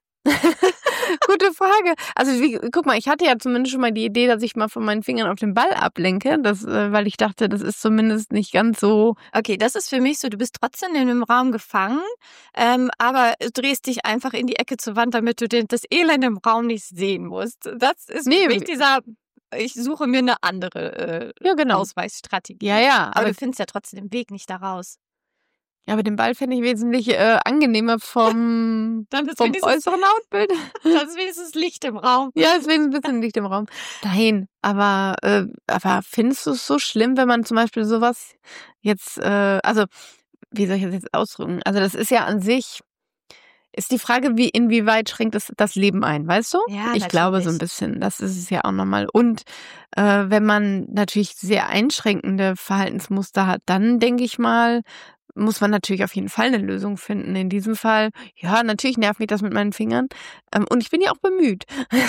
Gute Frage. Also wie, guck mal, ich hatte ja zumindest schon mal die Idee, dass ich mal von meinen Fingern auf den Ball ablenke, das, äh, weil ich dachte, das ist zumindest nicht ganz so. Okay, das ist für mich so, du bist trotzdem in dem Raum gefangen, ähm, aber du drehst dich einfach in die Ecke zur Wand, damit du den, das Elend im Raum nicht sehen musst. Das ist Nee, für mich dieser, ich suche mir eine andere äh, Ja, genau. Ausweichstrategie. Ja, ja. Aber Aber, du findest ja trotzdem den Weg nicht da raus. ja, aber den Ball fände ich wesentlich äh, angenehmer vom, Dann ist vom wenigstens, äußeren Outbild. dann ist wenigstens Licht im Raum. Ja, es wäre ein bisschen Licht im Raum. Nein, aber, äh, aber findest du es so schlimm, wenn man zum Beispiel sowas jetzt, äh, also wie soll ich das jetzt ausdrücken? Also das ist ja an sich, ist die Frage, wie inwieweit schränkt es das Leben ein, weißt du? Ja, ich glaube so ein natürlich. bisschen, das ist es ja auch nochmal. Und äh, wenn man natürlich sehr einschränkende Verhaltensmuster hat, dann denke ich mal, muss man natürlich auf jeden Fall eine Lösung finden. In diesem Fall, ja, natürlich nervt mich das mit meinen Fingern. Ähm, und ich bin ja auch bemüht.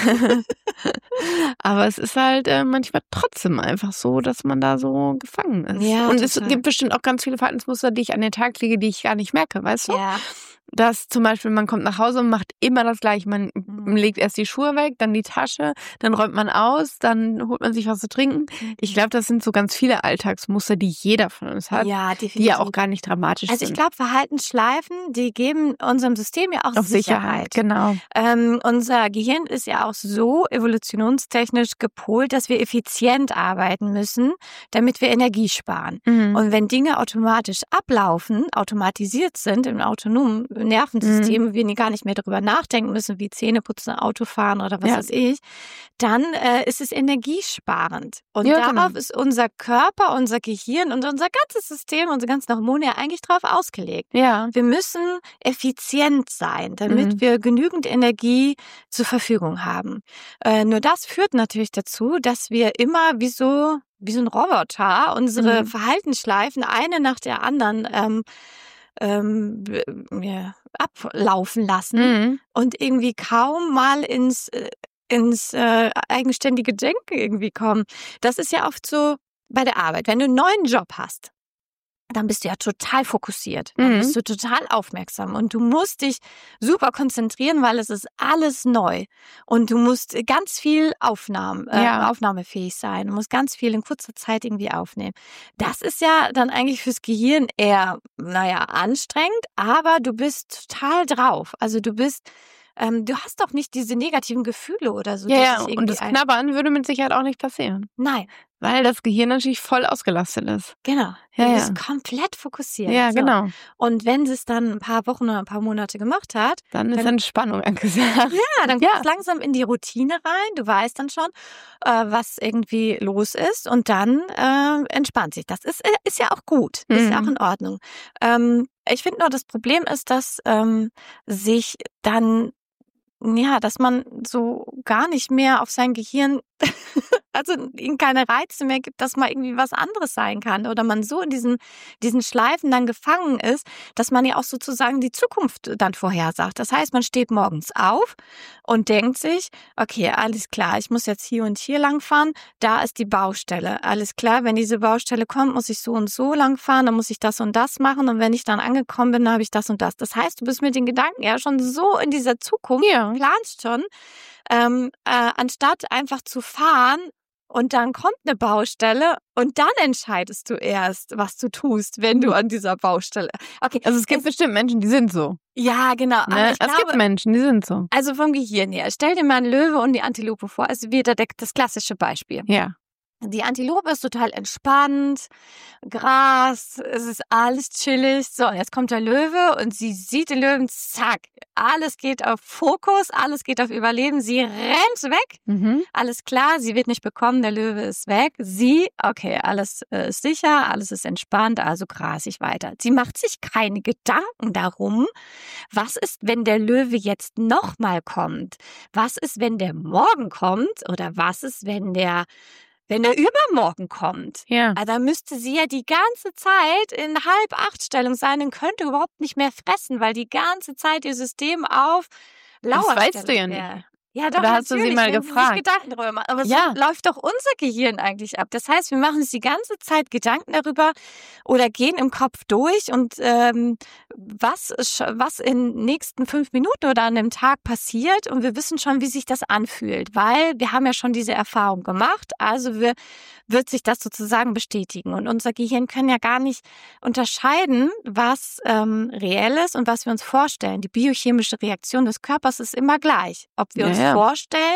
Aber es ist halt äh, manchmal trotzdem einfach so, dass man da so gefangen ist. Ja, und es total. gibt bestimmt auch ganz viele Verhaltensmuster, die ich an den Tag lege, die ich gar nicht merke, weißt du? Ja. Dass zum Beispiel man kommt nach Hause und macht immer das Gleiche. Man Mhm. legt erst die Schuhe weg, dann die Tasche, dann räumt man aus, dann holt man sich was zu trinken. Ich glaube, das sind so ganz viele Alltagsmuster, die jeder von uns hat, Ja, die definitiv. ja auch gar nicht dramatisch Also ich sind. glaube, Verhaltensschleifen, die geben unserem System ja auch Auf Sicherheit. Sicherheit, genau. Ähm, unser Gehirn ist ja auch so evolutionstechnisch gepolt, dass wir effizient arbeiten müssen, damit wir Energie sparen. Mhm. Und wenn Dinge automatisch ablaufen, automatisiert sind im autonomen Nervensystem, Mhm. wir gar nicht mehr darüber nachdenken müssen, wie Zähne putzen, Auto fahren oder was Ja. weiß ich, dann äh, ist es energiesparend. Und Ja, darauf genau. ist unser Körper, unser Gehirn und unser ganzes System, unsere ganzen Hormone ja eigentlich drauf ausgelegt. Ja. Wir müssen effizient sein, damit Mhm. wir genügend Energie zur Verfügung haben. Äh, nur das führt natürlich dazu, dass wir immer wie so wie so ein Roboter unsere Mhm. Verhaltensschleifen eine nach der anderen ähm, ähm, b- ja, ablaufen lassen Mhm. und irgendwie kaum mal ins äh, ins äh, eigenständige Denken irgendwie kommen. Das ist ja oft so bei der Arbeit. Wenn du einen neuen Job hast, dann bist du ja total fokussiert. Dann Mhm. bist du total aufmerksam und du musst dich super konzentrieren, weil es ist alles neu. Und du musst ganz viel Aufnahmen, äh, Ja. aufnahmefähig sein. Du musst ganz viel in kurzer Zeit irgendwie aufnehmen. Das ist ja dann eigentlich fürs Gehirn eher, naja, anstrengend, aber du bist total drauf. Also du bist, ähm, du hast doch nicht diese negativen Gefühle oder so. Ja, die ja, sich und irgendwie das ein- Knabbern würde mit Sicherheit auch nicht passieren, Nein, weil das Gehirn natürlich voll ausgelastet ist. genau. Ja, Du ja. bist komplett fokussiert. Ja, So. genau. Und wenn sie es dann ein paar Wochen oder ein paar Monate gemacht hat, Dann ist Dann- Entspannung angesagt. ja, dann Ja. kommst du langsam in die Routine rein. Du weißt dann schon, äh, was irgendwie los ist und dann äh, entspannt sich. Das ist, ist ja auch gut, ist ja auch Mhm. in Ordnung. Ähm, ich finde nur, das Problem ist, dass ähm, sich dann, ja, dass man so gar nicht mehr auf sein Gehirn, also ihm keine Reize mehr gibt, dass mal irgendwie was anderes sein kann oder man so in diesen, diesen Schleifen dann gefangen ist, dass man ja auch sozusagen die Zukunft dann vorhersagt. Das heißt, man steht morgens auf und denkt sich, okay, alles klar, ich muss jetzt hier und hier lang fahren, da ist die Baustelle. Alles klar, wenn diese Baustelle kommt, muss ich so und so lang fahren, dann muss ich das und das machen und wenn ich dann angekommen bin, dann habe ich das und das. Das heißt, du bist mit den Gedanken ja schon so in dieser Zukunft, Ja. planst schon, ähm, äh, anstatt einfach zu fahren und dann kommt eine Baustelle und dann entscheidest du erst, was du tust, wenn du an dieser Baustelle. Okay, Also es gibt bestimmt Menschen, die sind so. ja, genau. Aber Ne? ich Es gibt glaube, Menschen, die sind so. also vom Gehirn her, stell dir mal einen Löwe und die Antilope vor. Also wieder der, das klassische Beispiel. Ja. Die Antilope ist total entspannt, Gras, es ist alles chillig. So, und jetzt kommt der Löwe und sie sieht den Löwen, zack, alles geht auf Fokus, alles geht auf Überleben. Sie rennt weg, Mhm. alles klar, sie wird nicht bekommen, der Löwe ist weg. Sie, okay, alles äh, ist sicher, alles ist entspannt, also gras ich weiter. Sie macht sich keine Gedanken darum, was ist, wenn der Löwe jetzt nochmal kommt? Was ist, wenn der morgen kommt? Oder was ist, wenn der Wenn er übermorgen kommt? Ja. Also da müsste sie ja die ganze Zeit in Halb-Acht-Stellung sein und könnte überhaupt nicht mehr fressen, weil die ganze Zeit ihr System auf Lauerstellung weißt du ja nicht. wäre. Ja, doch, Oder hast du sie natürlich, mal wenn gefragt? Sie sich Gedanken darüber machen. Aber Ja. so läuft doch unser Gehirn eigentlich ab. Das heißt, wir machen uns die ganze Zeit Gedanken darüber oder gehen im Kopf durch und ähm, was, sch- was in den nächsten fünf Minuten oder an dem Tag passiert und wir wissen schon, wie sich das anfühlt, weil wir haben ja schon diese Erfahrung gemacht. Also wir, wird sich das sozusagen bestätigen. Und unser Gehirn kann ja gar nicht unterscheiden, was ähm, reell ist und was wir uns vorstellen. Die biochemische Reaktion des Körpers ist immer gleich. Ob wir Ja, uns ja. vorstellen,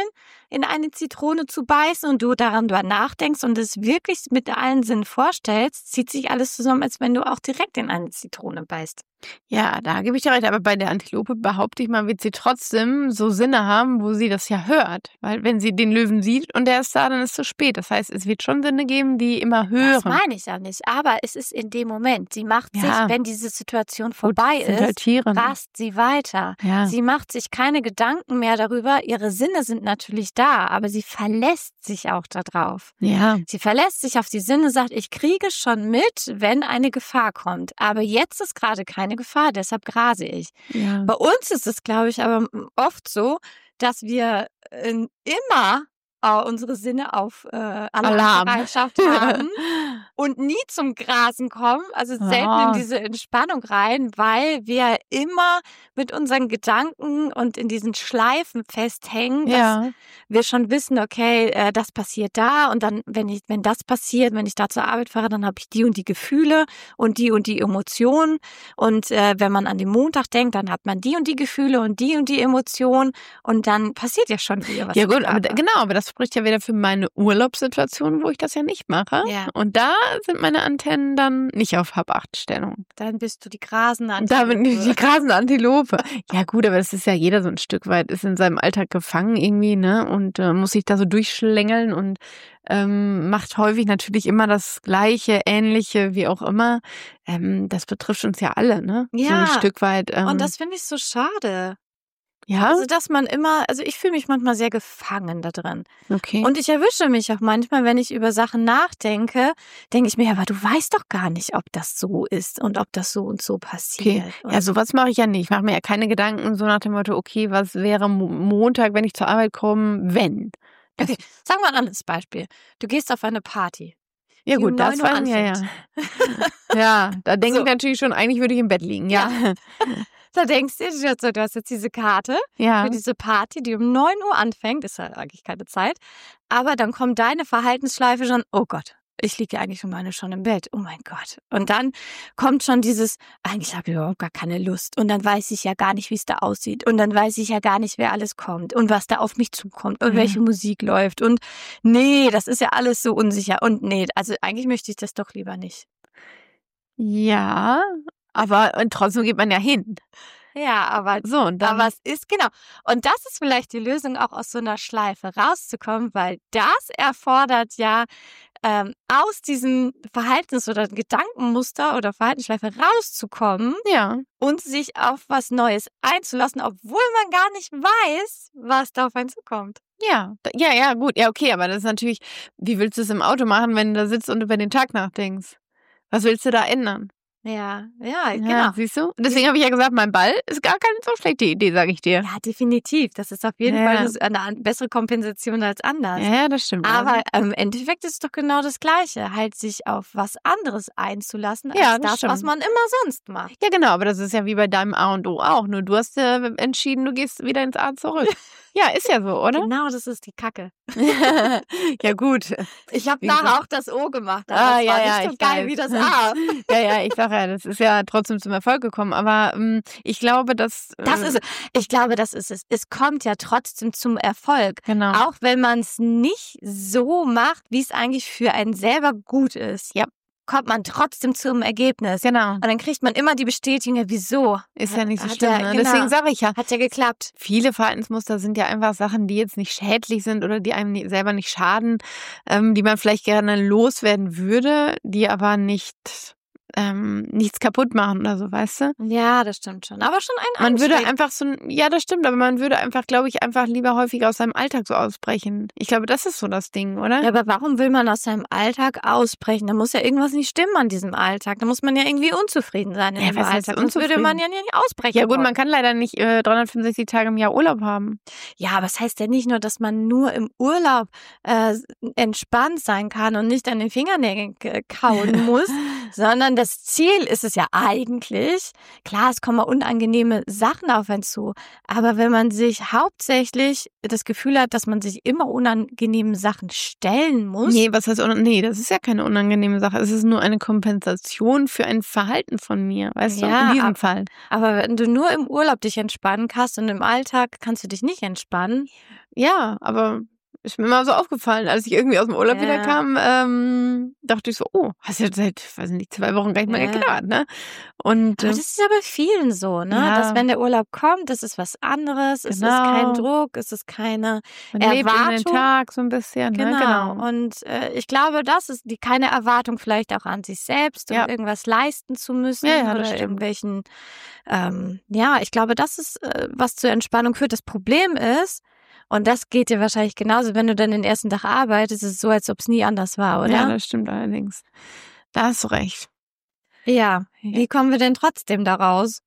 in eine Zitrone zu beißen und du daran nachdenkst und es wirklich mit allen Sinnen vorstellst, zieht sich alles zusammen, als wenn du auch direkt in eine Zitrone beißt. Ja, da gebe ich dir recht. Aber bei der Antilope behaupte ich mal, wird sie trotzdem so Sinne haben, wo sie das ja hört. Weil wenn sie den Löwen sieht und der ist da, dann ist es zu spät. Das heißt, es wird schon Sinne geben, die immer hören. Das meine ich ja nicht. Aber es ist in dem Moment. Sie macht Ja. sich, wenn diese Situation vorbei Gut, sind ist, halt Tiere, ne? rast sie weiter. Ja. Sie macht sich keine Gedanken mehr darüber. Ihre Sinne sind natürlich da, aber sie verlässt sich auch darauf. Ja. Sie verlässt sich auf die Sinne, sagt, ich kriege schon mit, wenn eine Gefahr kommt. Aber jetzt ist gerade keine Gefahr, deshalb grase ich. Ja. Bei uns ist es, glaube ich, aber oft so, dass wir äh, immer äh, unsere Sinne auf äh, Alarmbereitschaft haben und nie zum Grasen kommen, also selten Ah. in diese Entspannung rein, weil wir immer mit unseren Gedanken und in diesen Schleifen festhängen, dass Ja. wir schon wissen, okay, äh, das passiert da und dann, wenn ich, wenn das passiert, wenn ich da zur Arbeit fahre, dann habe ich die und die Gefühle und die und die Emotionen und äh, wenn man an den Montag denkt, dann hat man die und die Gefühle und die und die Emotionen und dann passiert ja schon wieder was. Ja im gut, aber Körper. genau, aber das spricht ja wieder für meine Urlaubssituation, wo ich das ja nicht mache. Ja. Und da sind meine Antennen dann nicht auf Hab-Acht-Stellung. Dann bist du die grasende Und da bin ich die Antilope. grasende Antilope. Ja gut, aber das ist ja jeder so ein Stück weit, ist in seinem Alltag gefangen irgendwie, ne? Und äh, muss sich da so durchschlängeln und ähm, macht häufig natürlich immer das Gleiche, Ähnliche, wie auch immer. Ähm, das betrifft uns ja alle, ne? So Ja. ein Stück weit. Ähm, Und das finde ich so schade. ja, Also, dass man immer, also ich fühle mich manchmal sehr gefangen da drin. okay. Und ich erwische mich auch manchmal, wenn ich über Sachen nachdenke, denke ich mir, aber du weißt doch gar nicht, ob das so ist und ob das so und so passiert. Okay, Und ja, sowas mache ich ja nicht. Ich mache mir ja keine Gedanken so nach dem Motto, okay, was wäre Mo- Montag, wenn ich zur Arbeit komme, wenn? Das, okay, sagen wir ein anderes Beispiel. Du gehst auf eine Party. ja die um gut, das neun Uhr weiß ich, ja, ja. anfängt. Ja, da denke So. ich natürlich schon, eigentlich würde ich im Bett liegen, ja. Da denkst du dir, so, du hast jetzt diese Karte Ja, für diese Party, die um neun Uhr anfängt, ist ja eigentlich keine Zeit, aber dann kommt deine Verhaltensschleife schon, oh Gott, ich liege ja eigentlich schon meine schon im Bett, oh mein Gott. Und dann kommt schon dieses, eigentlich habe ich überhaupt gar keine Lust und dann weiß ich ja gar nicht, wie es da aussieht und dann weiß ich ja gar nicht, wer alles kommt und was da auf mich zukommt und Ja. welche Musik läuft und nee, das ist ja alles so unsicher und nee, also eigentlich möchte ich das doch lieber nicht. ja, aber und trotzdem geht man ja hin. Ja, aber So, und dann, Aber es ist, genau. Und das ist vielleicht die Lösung, auch aus so einer Schleife rauszukommen, weil das erfordert ja, ähm, aus diesem Verhaltens- oder Gedankenmuster oder Verhaltensschleife rauszukommen ja, und sich auf was Neues einzulassen, obwohl man gar nicht weiß, was da auf einen zukommt. ja, da- ja, ja, gut, ja, okay, aber das ist natürlich, wie willst du es im Auto machen, wenn du da sitzt und über den Tag nachdenkst? Was willst du da ändern? Ja, ja, Ja, genau. siehst du? Deswegen habe ich ja gesagt, mein Ball ist gar keine so schlechte Idee, sage ich dir. Ja, definitiv. Das ist auf jeden Ja, Fall ja. eine, eine an- bessere Kompensation als anders. Ja, ja, das stimmt. Aber im Endeffekt ist es doch genau das Gleiche, halt sich auf was anderes einzulassen, als Ja, das das, was stimmt. man immer sonst macht. Ja, genau, aber das ist ja wie bei deinem A und O auch. Nur du hast äh, entschieden, du gehst wieder ins A zurück. Ja, ist ja so, oder? Genau, das ist die Kacke. Ja, gut. Ich habe Wie nachher gesagt- auch das O gemacht, aber Ah, es ja, war ja, nicht so ich geil weiß. wie das A. Ja, ja, ich sag ja, das ist ja trotzdem zum Erfolg gekommen. Aber ähm, ich glaube, dass. Äh, Das ist es. Ich glaube, das ist es. Es kommt ja trotzdem zum Erfolg. Genau. Auch wenn man es nicht so macht, wie es eigentlich für einen selber gut ist. Ja. Kommt man trotzdem zum Ergebnis. Genau. Und dann kriegt man immer die Bestätigung, ja, wieso? Ist ja nicht so Hat schlimm. ja- Ne? genau. Deswegen sage ich ja, Hat ja geklappt. viele Verhaltensmuster sind ja einfach Sachen, die jetzt nicht schädlich sind oder die einem nie- selber nicht schaden, ähm, die man vielleicht gerne loswerden würde, die aber nicht ähm, nichts kaputt machen oder so, weißt du? Ja, das stimmt schon. Aber schon ein Man würde Anstieg. einfach so, ein- ja, das stimmt, aber man würde einfach, glaube ich, einfach lieber häufiger aus seinem Alltag so ausbrechen. Ich glaube, das ist so das Ding, oder? Ja, aber warum will man aus seinem Alltag ausbrechen? Da muss ja irgendwas nicht stimmen an diesem Alltag. Da muss man ja irgendwie unzufrieden sein in Ja, dem was heißt Alltag. Sonst würde unzufrieden? man ja nicht ausbrechen. Ja gut, wollen. man kann leider nicht äh, dreihundertfünfundsechzig Tage im Jahr Urlaub haben. Ja, aber es heißt ja nicht nur, dass man nur im Urlaub äh, entspannt sein kann und nicht an den Fingernägeln k- kauen muss, sondern das Ziel ist es ja eigentlich, klar, es kommen mal unangenehme Sachen auf einen zu, aber wenn man sich hauptsächlich das Gefühl hat, dass man sich immer unangenehmen Sachen stellen muss, Nee, was heißt un- nee, das ist ja keine unangenehme Sache. Es ist nur eine Kompensation für ein Verhalten von mir, weißt Ja, du, in diesem ab- Fall. aber wenn du nur im Urlaub dich entspannen kannst und im Alltag kannst du dich nicht entspannen, Ja, aber Ist mir mal so aufgefallen, als ich irgendwie aus dem Urlaub Ja. wiederkam, ähm, dachte ich so, oh, hast ja seit, weiß nicht, zwei Wochen gar nicht mehr Ja. geknabbert, ne? Und Aber äh, das ist ja bei vielen so, ne? Ja. Dass wenn der Urlaub kommt, das ist was anderes, es ist kein Genau. Druck, es ist keine man lebt in den Erwartung. Tag so ein bisschen, ne? Genau. Genau. Und äh, ich glaube, das ist die keine Erwartung vielleicht auch an sich selbst, um Ja. irgendwas leisten zu müssen Ja, ja, das oder stimmt. irgendwelchen. Ähm, ja, ich glaube, das ist äh, was zur Entspannung führt. Das Problem ist, und das geht dir wahrscheinlich genauso, wenn du dann den ersten Tag arbeitest, ist es so, als ob es nie anders war, Ja, oder? das stimmt allerdings. Da hast du recht. Ja. Ja. Wie kommen wir denn trotzdem da raus?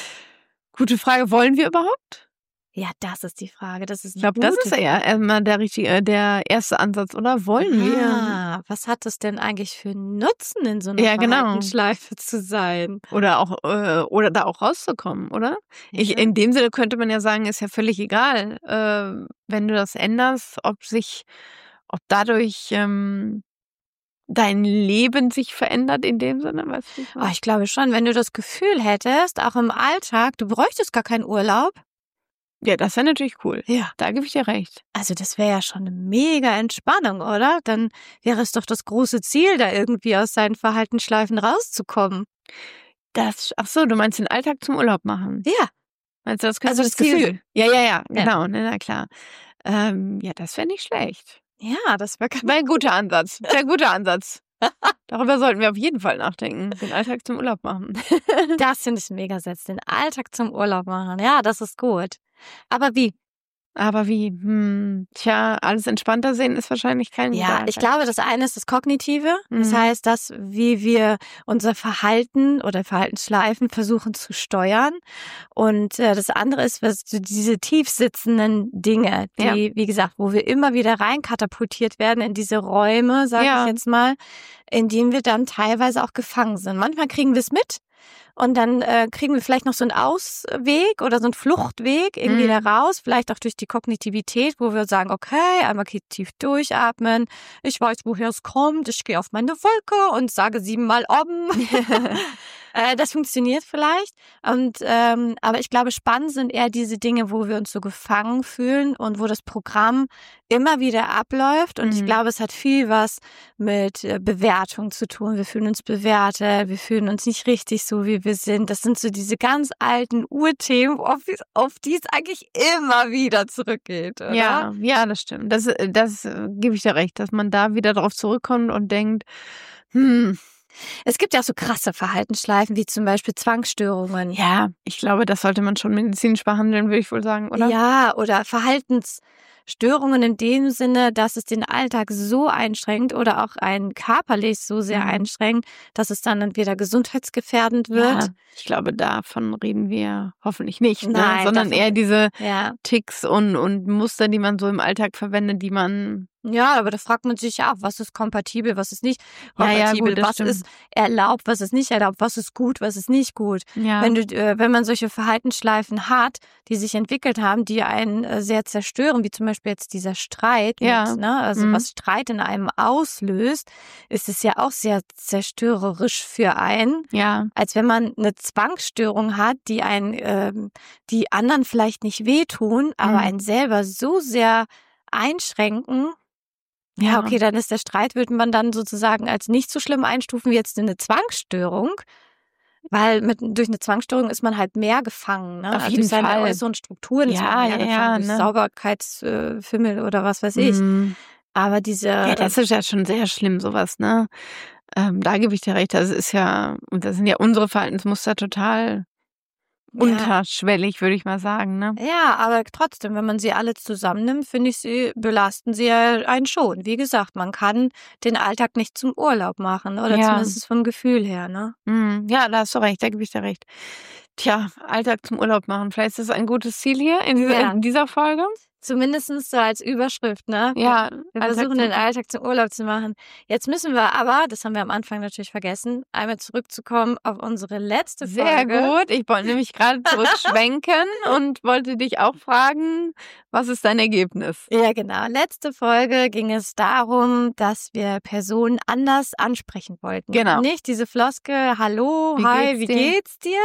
Gute Frage, wollen wir überhaupt? Ja, das ist die Frage. Das ist Ich glaube, das ist ja erstmal der richtige, äh, der erste Ansatz, oder? Wollen wir? Ah, was hat es denn eigentlich für einen Nutzen, in so einer Ja, genau. Verhaltensschleife zu sein? Oder auch, äh, oder da auch rauszukommen, oder? Ich, Ja. in dem Sinne könnte man ja sagen, ist ja völlig egal, äh, wenn du das änderst, ob sich, ob dadurch ähm, dein Leben sich verändert in dem Sinne, weißt du? Oh, ich glaube schon, wenn du das Gefühl hättest, auch im Alltag, du bräuchtest gar keinen Urlaub. Ja, das wäre natürlich cool. Ja. Da gebe ich dir recht. Also das wäre ja schon eine mega Entspannung, oder? Dann wäre es doch das große Ziel, da irgendwie aus seinen Verhaltensschleifen rauszukommen. Das, ach so, du meinst den Alltag zum Urlaub machen? Ja, Meinst du, das könnte also das Ziel Gefühl. sein? Ja, ja, ja, Ja. genau, ne, na klar. Ähm, ja, das wäre nicht schlecht. Ja, das wäre ganz Wäre ein guter Ansatz. Wäre ein guter Ansatz. Darüber sollten wir auf jeden Fall nachdenken. Den Alltag zum Urlaub machen. Das finde ich mega Satz. Den Alltag zum Urlaub machen. Ja, das ist gut. Aber wie? Aber wie? Hm, tja, alles entspannter sehen ist wahrscheinlich kein guter Ja, ich Alltag. glaube, das eine ist das Kognitive. Das Mhm. heißt, das, wie wir unser Verhalten oder Verhaltensschleifen versuchen zu steuern. Und äh, das andere ist, was so diese tief sitzenden Dinge, die, Ja. wie gesagt, wo wir immer wieder rein katapultiert werden in diese Räume, sage Ja. ich jetzt mal, in denen wir dann teilweise auch gefangen sind. Manchmal kriegen wir es mit. Und dann äh, kriegen wir vielleicht noch so einen Ausweg oder so einen Fluchtweg irgendwie Mhm. da raus, vielleicht auch durch die Kognitivität, wo wir sagen, okay, einmal tief durchatmen, ich weiß, woher es kommt, ich gehe auf meine Wolke und sage siebenmal oben. äh, das funktioniert vielleicht. Und ähm, aber ich glaube, spannend sind eher diese Dinge, wo wir uns so gefangen fühlen und wo das Programm immer wieder abläuft. Und ich Mhm. glaube, es hat viel was mit äh, Bewertung zu tun. Wir fühlen uns bewertet, wir fühlen uns nicht richtig so, wie wir sind. Das sind so diese ganz alten Urthemen, auf, auf die es eigentlich immer wieder zurückgeht, oder? Ja, ja, das stimmt. Das, äh, das äh, gebe ich dir recht, dass man da wieder drauf zurückkommt und denkt, hm, Es gibt ja auch so krasse Verhaltensschleifen, wie zum Beispiel Zwangsstörungen. ja, ich glaube, das sollte man schon medizinisch behandeln, würde ich wohl sagen, oder? Ja, oder Verhaltensstörungen in dem Sinne, dass es den Alltag so einschränkt oder auch einen körperlich so sehr Mhm. einschränkt, dass es dann entweder gesundheitsgefährdend wird. Ja, ich glaube, davon reden wir hoffentlich nicht, ne? Nein, sondern davon- eher diese Ja. Ticks und, und Muster, die man so im Alltag verwendet, die man. Ja, aber da fragt man sich ja auch, was ist kompatibel, was ist nicht Ja, ja, kompatibel, gut, das was stimmt. ist erlaubt, was ist nicht erlaubt, was ist gut, was ist nicht gut. Ja, Wenn du, äh, wenn man solche Verhaltensschleifen hat, die sich entwickelt haben, die einen äh, sehr zerstören, wie zum Beispiel jetzt dieser Streit, Ja. mit, ne? also Mhm. was Streit in einem auslöst, ist es ja auch sehr zerstörerisch für einen, ja, als wenn man eine Zwangsstörung hat, die einen, ähm, die anderen vielleicht nicht wehtun, aber Mhm. einen selber so sehr einschränken. Ja, okay, dann ist der Streit, würde man dann sozusagen als nicht so schlimm einstufen wie jetzt eine Zwangsstörung. Weil mit, durch eine Zwangsstörung ist man halt mehr gefangen, ne? Auf Also jeden durch seine Fall. äußeren Strukturen ist Ja, man mehr ja, gefangen, ja, durch ne? Sauberkeitsfimmel oder was weiß ich. Mhm. Aber diese, Ja, das ist ja schon sehr schlimm, sowas, ne? Ähm, da gebe ich dir recht. Das ist ja, und das sind ja unsere Verhaltensmuster total ja, unterschwellig, würde ich mal sagen, ne? ja, aber trotzdem, wenn man sie alle zusammennimmt, finde ich, sie belasten sie ja einen schon. Wie gesagt, man kann den Alltag nicht zum Urlaub machen oder Ja. zumindest vom Gefühl her, ne? Mhm. Ja, da hast du recht, da gebe ich dir recht. Tja, Alltag zum Urlaub machen. Vielleicht ist das ein gutes Ziel hier in dieser, Ja. in dieser Folge. Zumindest so als Überschrift, ne? Ja, Wir Alltag versuchen zum- den Alltag zum Urlaub zu machen. Jetzt müssen wir aber, das haben wir am Anfang natürlich vergessen, einmal zurückzukommen auf unsere letzte Sehr Folge. gut. Ich wollte nämlich gerade zurückschwenken und wollte dich auch fragen, was ist dein Ergebnis? Ja, genau. Letzte Folge ging es darum, dass wir Personen anders ansprechen wollten. Genau. Nicht diese Floskel, hallo, Wie hi, geht's wie dir? geht's dir?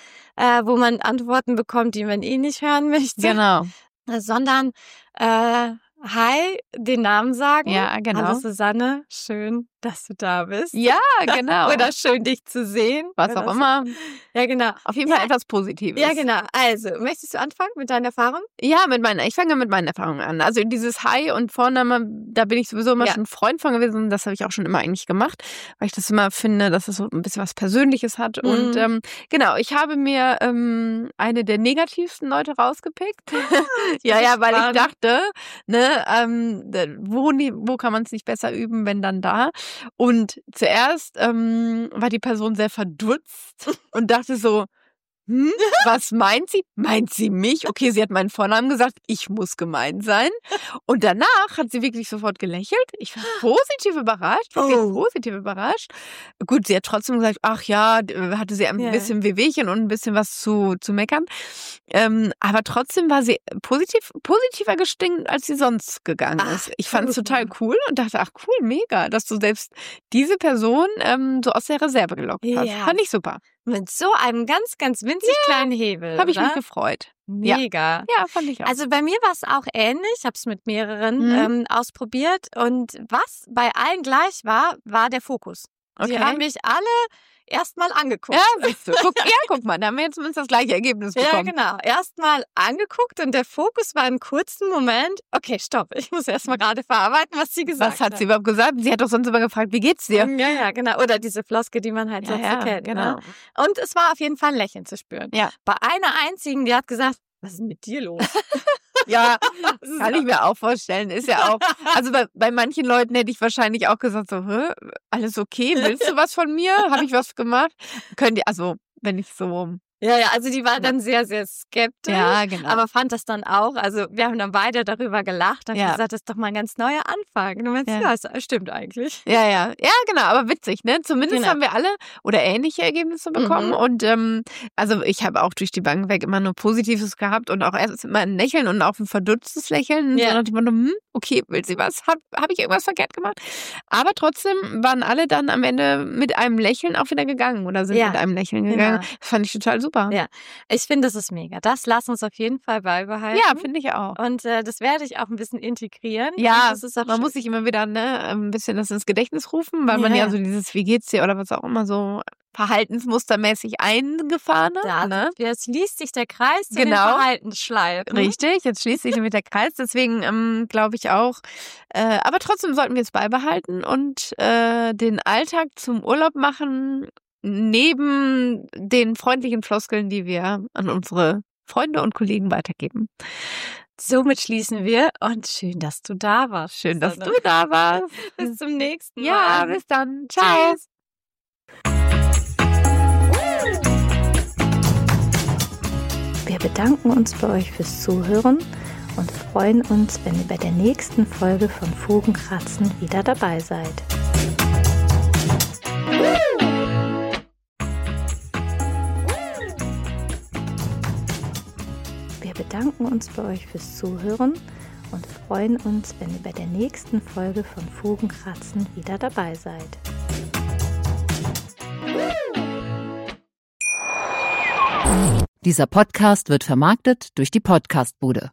Äh, wo man Antworten bekommt, die man eh nicht hören möchte. Genau. Sondern äh, Hi den Namen sagen. Ja, genau. Hallo Susanne, schön, dass du da bist. Ja, genau. Oder schön, dich zu sehen. Was auch immer. Ja, genau. Auf jeden ja. Fall etwas Positives. Ja, genau. Also, möchtest du anfangen mit deiner Erfahrung? Ja, mit meiner, ich fange mit meinen Erfahrungen an. Also dieses Hi und Vorname, da bin ich sowieso immer ja. schon ein Freund von gewesen. Das habe ich auch schon immer eigentlich gemacht, weil ich das immer finde, dass es so ein bisschen was Persönliches hat. Mhm. Und ähm, genau, ich habe mir ähm, eine der negativsten Leute rausgepickt. ja, ja, weil spannend. Ich dachte, ne, ähm, wo, wo kann man es nicht besser üben, wenn dann da? Und zuerst ähm, war die Person sehr verdutzt und dachte so, hm, was meint sie? Meint sie mich? Okay, sie hat meinen Vornamen gesagt, ich muss gemeint sein. Und danach hat sie wirklich sofort gelächelt. Ich war positiv überrascht, wirklich oh. positiv überrascht. Gut, sie hat trotzdem gesagt, ach ja, hatte sie ein yeah. bisschen Wehwehchen und ein bisschen was zu, zu meckern. Ähm, aber trotzdem war sie positiv, positiver gestimmt, als sie sonst gegangen ach, ist. Ich fand es total cool und dachte, ach cool, mega, dass du selbst diese Person ähm, so aus der Reserve gelockt hast. Ja. Fand ich super. Mit so einem ganz, ganz winzig ja, kleinen Hebel. Habe ich mich gefreut. Mega. Ja, ja, fand ich auch. Also bei mir war es auch ähnlich. Ich habe es mit mehreren mhm. ähm, ausprobiert. Und was bei allen gleich war, war der Fokus. Okay. Die haben mich alle erstmal angeguckt. Ja, siehst du. Guck, ja, guck mal, da haben wir jetzt zumindest das gleiche Ergebnis bekommen. Ja, genau. Erstmal angeguckt und der Fokus war einen kurzen Moment. Okay, stopp, ich muss erstmal gerade verarbeiten, was sie gesagt hat. Was hat sie überhaupt gesagt? Sie hat doch sonst immer gefragt, wie geht's dir? Ja, ja, genau. Oder diese Floske, die man halt ja, sonst ja, kennt. Genau. Ne? Und es war auf jeden Fall ein Lächeln zu spüren. Ja. Bei einer einzigen, die hat gesagt, was ist mit dir los? Ja, kann ich mir auch vorstellen. Ist ja auch, also bei, bei manchen Leuten hätte ich wahrscheinlich auch gesagt, so, hä, alles okay, willst du was von mir? Habe ich was gemacht? Könnt ihr, also wenn ich so... Ja, ja, also die war dann sehr, sehr skeptisch, ja, genau. aber fand das dann auch, also wir haben dann beide darüber gelacht und ja. gesagt, das ist doch mal ein ganz neuer Anfang. Und du meinst, ja, ja das stimmt eigentlich. Ja, ja, ja, genau, aber witzig, ne? Zumindest genau. haben wir alle oder ähnliche Ergebnisse bekommen mhm. und ähm, also ich habe auch durch die Bank weg immer nur Positives gehabt und auch erst immer ein Lächeln und auch ein verdutztes Lächeln. Ja. So nach dem Motto, hm, okay, will sie was? Habe hab ich irgendwas verkehrt gemacht? Aber trotzdem waren alle dann am Ende mit einem Lächeln auch wieder gegangen oder sind ja. mit einem Lächeln gegangen. Genau. Das fand ich total super. Ja, ich finde, das ist mega. Das lass uns auf jeden Fall beibehalten. Ja, finde ich auch. Und äh, das werde ich auch ein bisschen integrieren. Ja, das ist auch man schön. muss sich immer wieder ne, ein bisschen das ins Gedächtnis rufen, weil ja. man ja so dieses wie geht's dir oder was auch immer so verhaltensmustermäßig eingefahren hat. Ne? Jetzt schließt sich der Kreis zu genau. den Verhaltensschleifen. Richtig, jetzt schließt sich nämlich der Kreis. Deswegen ähm, glaube ich auch, äh, aber trotzdem sollten wir es beibehalten und äh, den Alltag zum Urlaub machen, neben den freundlichen Floskeln, die wir an unsere Freunde und Kollegen weitergeben. Somit schließen wir und schön, dass du da warst. Schön, dass du da warst. Bis zum nächsten Mal. Ja, bis dann. Ciao. Tschüss. Wir bedanken uns bei euch fürs Zuhören und freuen uns, wenn ihr bei der nächsten Folge von Fugenkratzen wieder dabei seid. Wir bedanken uns bei euch fürs Zuhören und freuen uns, wenn ihr bei der nächsten Folge von Fugenkratzen wieder dabei seid. Dieser Podcast wird vermarktet durch die Podcastbude.